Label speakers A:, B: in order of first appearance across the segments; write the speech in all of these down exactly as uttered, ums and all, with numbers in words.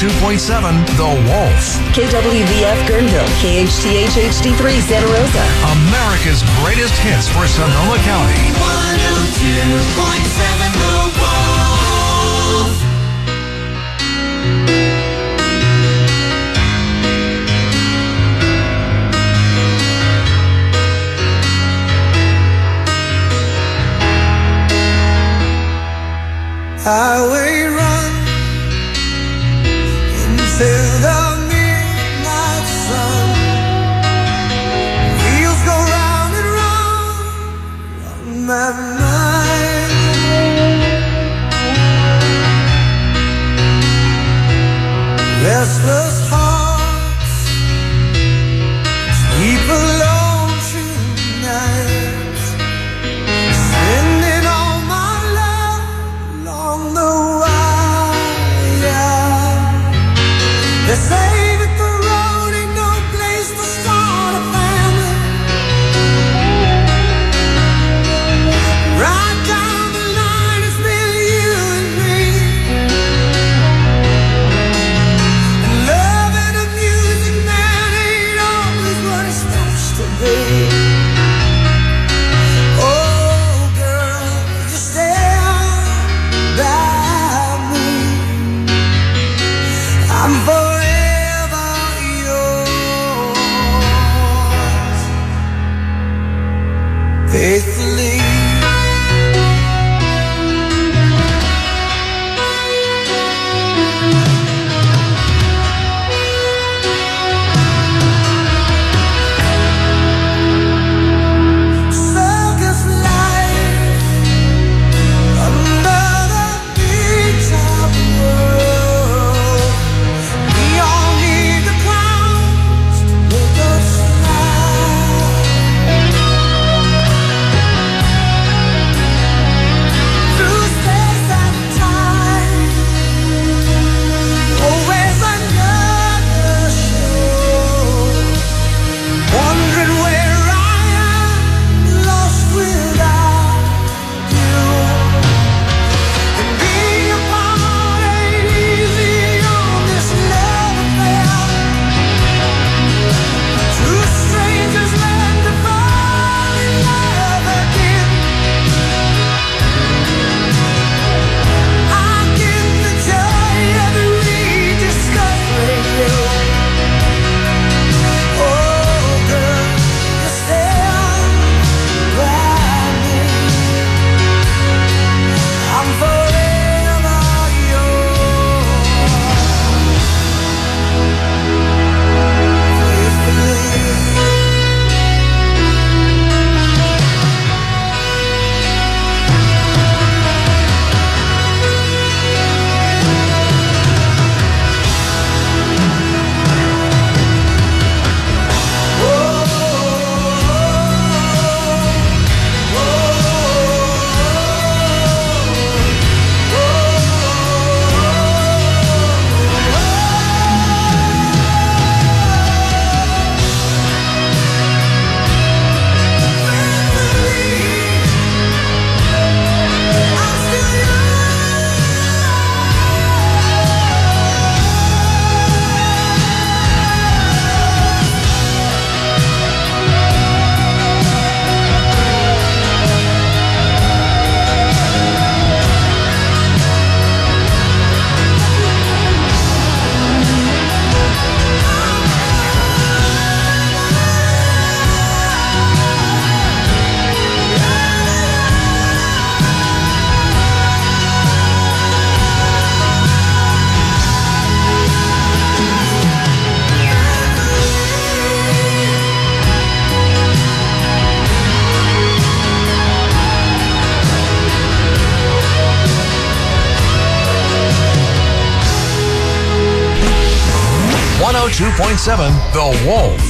A: two point seven The Wolf.
B: K W V F Guerneville, K H T H H D three Santa Rosa.
A: America's greatest hits for Sonoma County.
C: one oh two point seven The Wolf.
D: Highway run into the midnight sun. Wheels go round and round on my mind. Restless hearts sleep alone tonight, sending all my love along the wire. They say that the road ain't no place to start a family. Right down the line, it's been you and me. And love and the music, man, ain't always what it's supposed to be. Oh, girl, just stand by me. I'm forever yours, faithfully. Circus life under the big top world. We all need the clowns to make us smile. Through space and time, always another show. Wondering where I am, lost without you. And being apart ain't easy on this love affair. Two strangers learn to fall in love again. I get the joy of rediscovering you. Oh, girl, you stand by me. I'm forever yours, faithfully.
A: one oh two point seven The Wolf.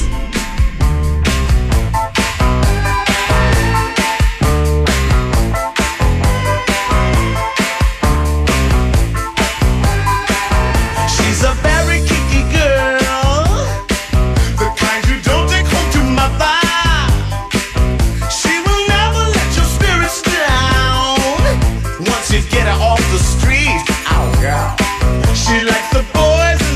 E: She's a very kinky girl, the kind you don't take home to mother. She will never let your spirits down once you get her off the street. Oh, girl. She likes the boys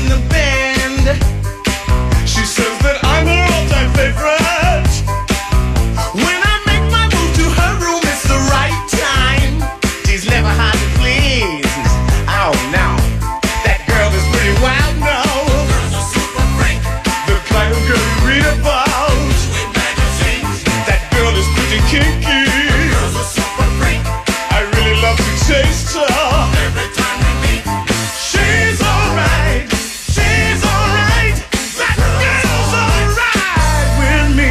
E: pretty kinky.
C: Girl's a super freak.
E: I really love to taste her.
C: Every time we meet,
E: She's alright, she's alright. That girl's alright with me.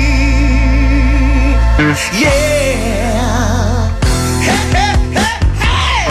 E: Yeah. Hey, hey, hey, hey.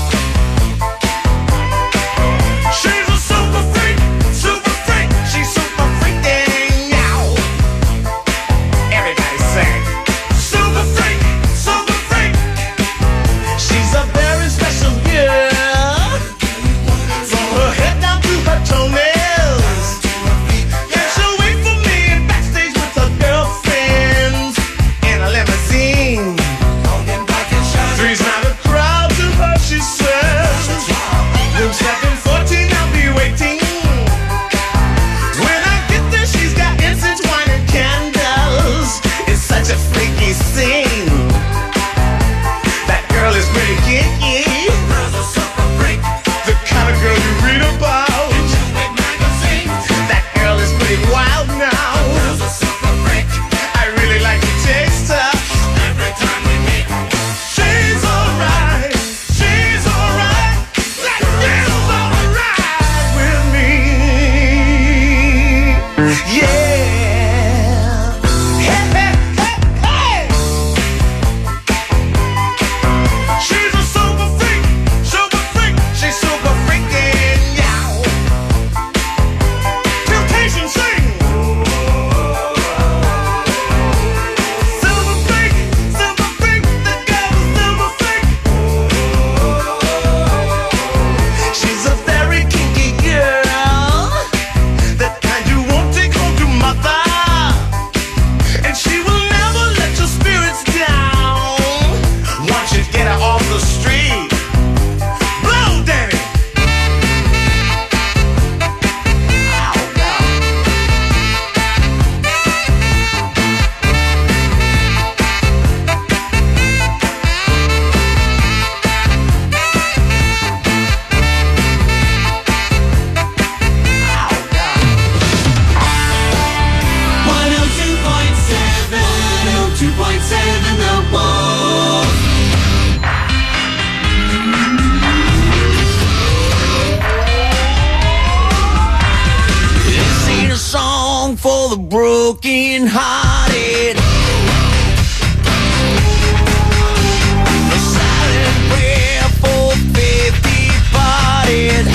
E: She's a super freak, super freak. She's super freaking out. Everybody sing. Super freak, super freak. She's a very special girl. From her head down to her toenails. And she'll wait for me backstage with her girlfriends in a limousine. Three's not a crowd to her, she says. Room seven fourteen, I'll be waiting. When I get there, she's got incense, wine, and candles. It's such a freaky scene. That girl is pretty kinky.
C: girl's a super freak.
E: The kind of girl you read about.
C: Big magazines.
E: That girl is pretty wild now.
C: Girl's a super freak.
E: I really like to taste her.
C: Every time we meet,
E: She's alright, she's alright. That girl's alright with me. Yeah. Hey, hey, hey, hey. She's a super freak, super freak. She's super freaking out. Temptation sing. Silver freak, silver freak. The girl's silver freak. She's a very kinky girl, the kind you won't take home to mother. And she will never let your spirits down. Once you get her off the street, blow, Danny. Ow, ow.
C: one oh two point seven, one oh two point seven, The Wolf.
E: This ain't a song for the broken hearted. A silent prayer for faith departed.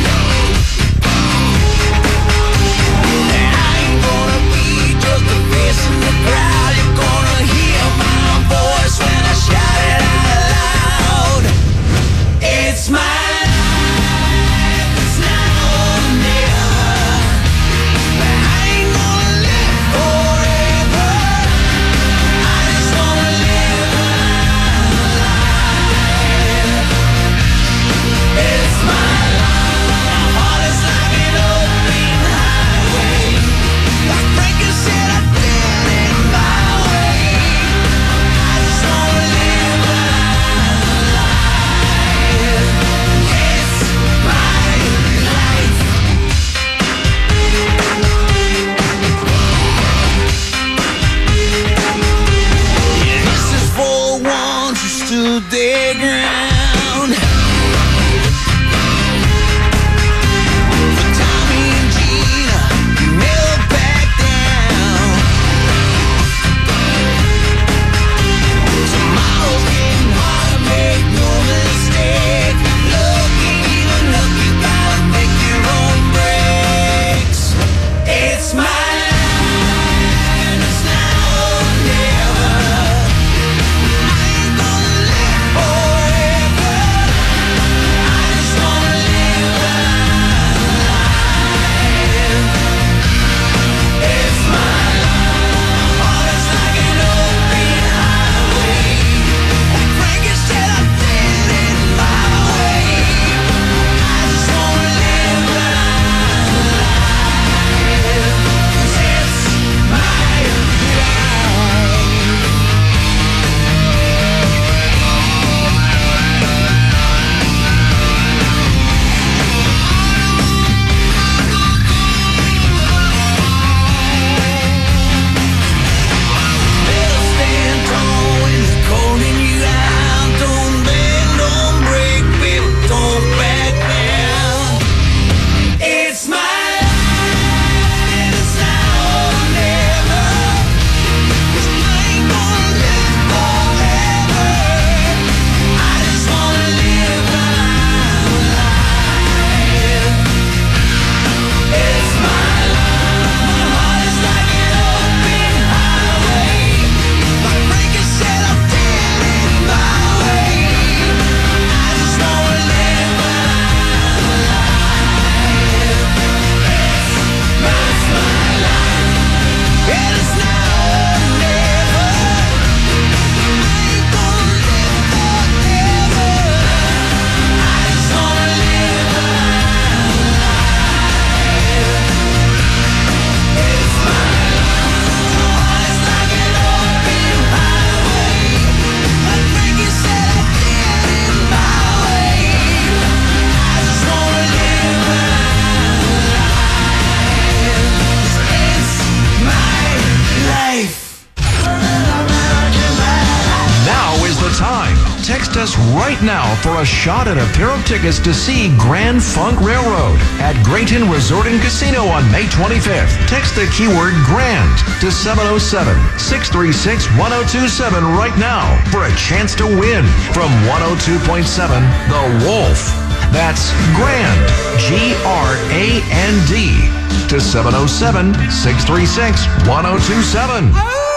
E: I ain't gonna be just a face in the crowd. You're gonna hear my voice when I shout it out loud. It's my life, it's now or never. I ain't gonna live forever. I just wanna live my life. It's my life. My heart is like an open highway. Like Frankie said, I did it my way. I just wanna live my life. It's my life. Yeah, this is for ones who stood their ground. For Tommy and Gina, who never backed down. Tomorrow's getting harder, make no mistake. Lucky, even lucky, gotta make your own breaks. It's my life, and it's now or never. I ain't gonna live forever.
A: Text us right now for a shot at a pair of tickets to see Grand Funk Railroad at Grayton Resort and Casino on May twenty-fifth. Text the keyword GRAND to seven oh seven, six three six, one oh two seven right now for a chance to win from one oh two point seven The Wolf. That's GRAND, G R A N D, to seven oh seven, six three six, one oh two seven.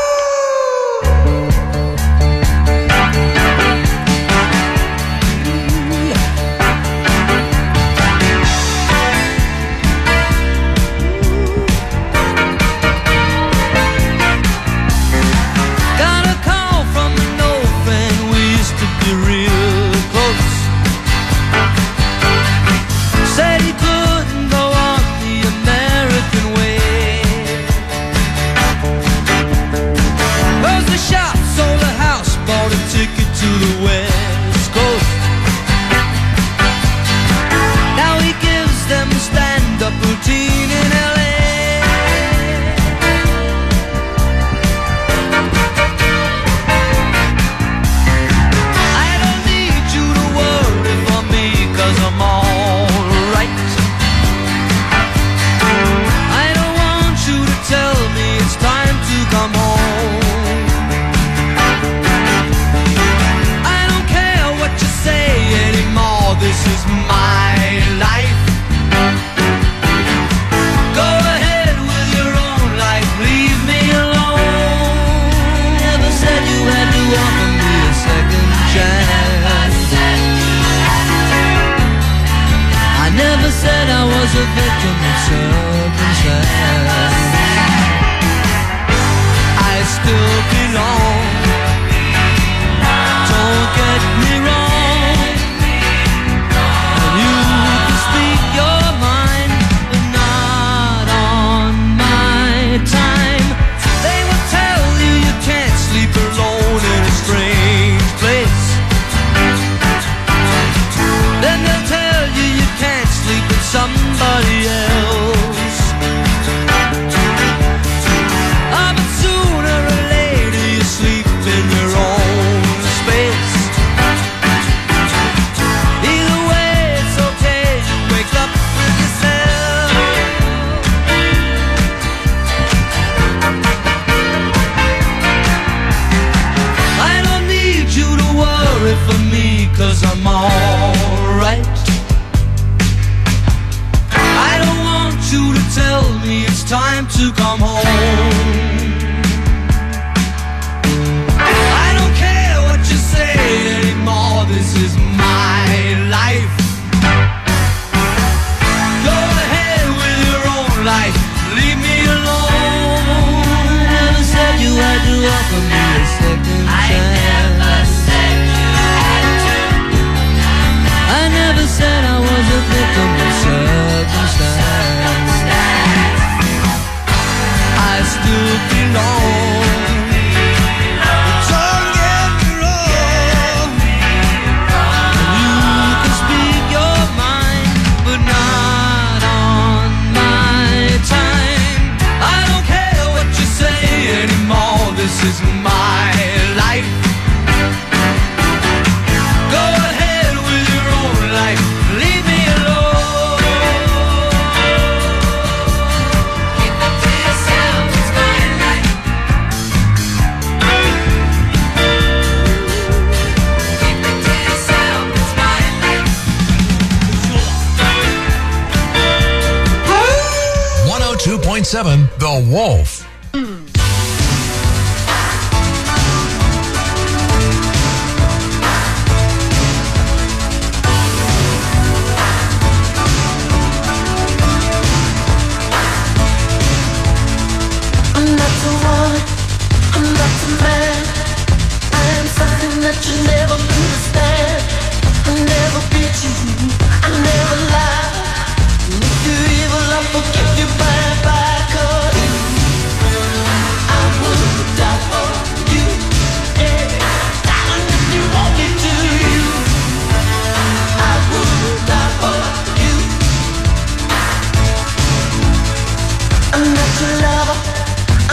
A: seven The Wolf.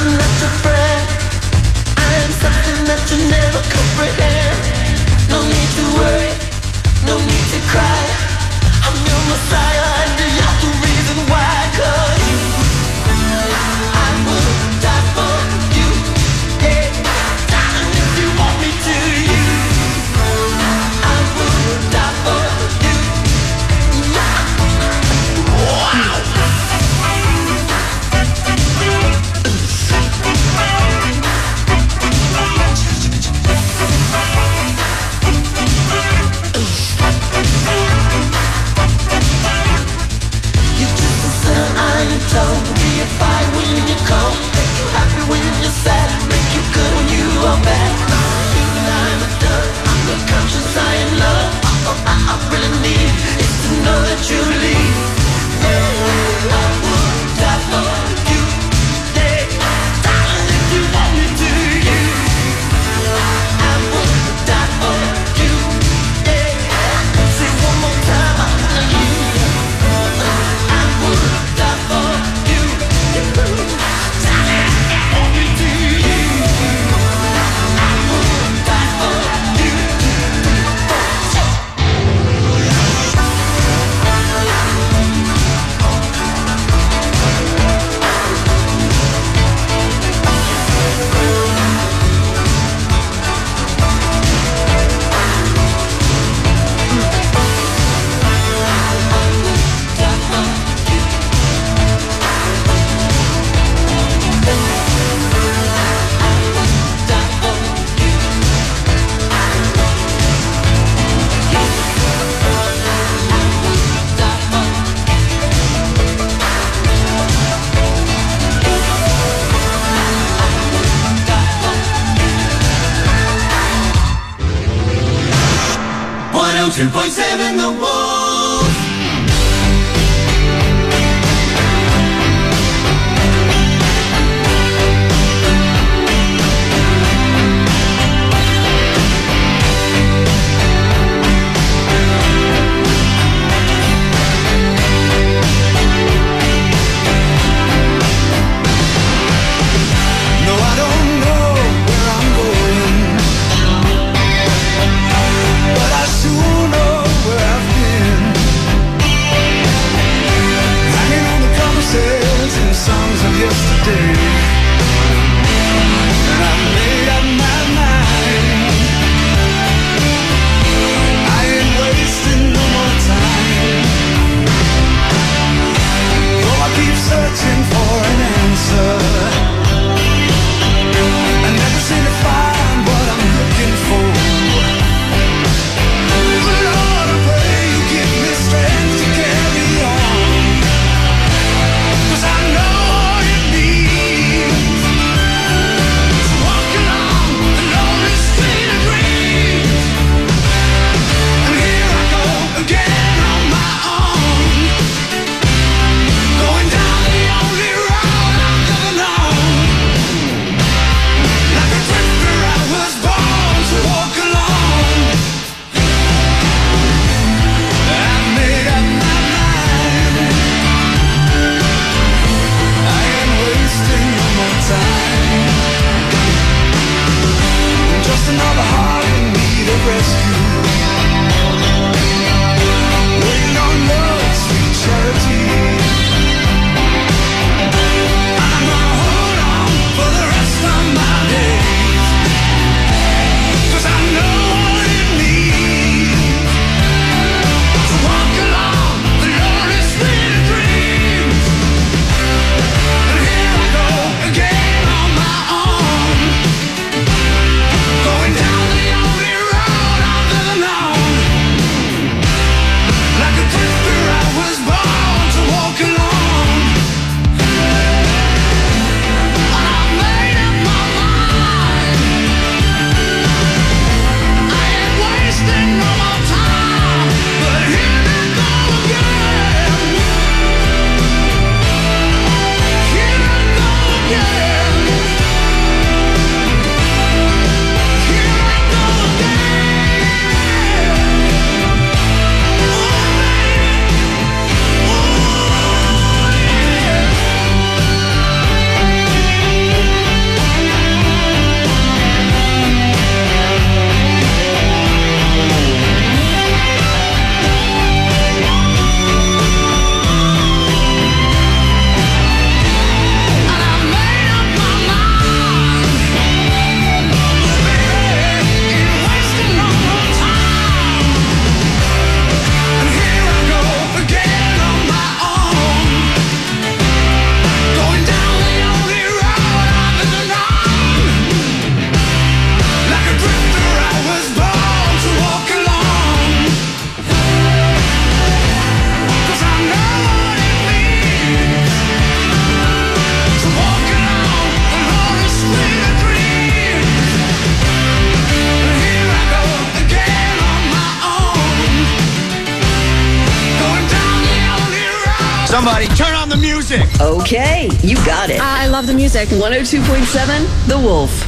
F: That you never comprehend. No need
C: would you leave? I would die for you. Yeah, darling, if you want me to, you. I would die for you. Yeah, say one more time, I love you. I would die for you. Darling, if you want me to, you. I would die for you. one oh two point seven The Wolf.
D: No, I don't know where I'm going, but I sure know where I've been.
F: Everybody, turn on the music.
B: Okay, you got it.
G: I love the music.
B: one oh two point seven The Wolf.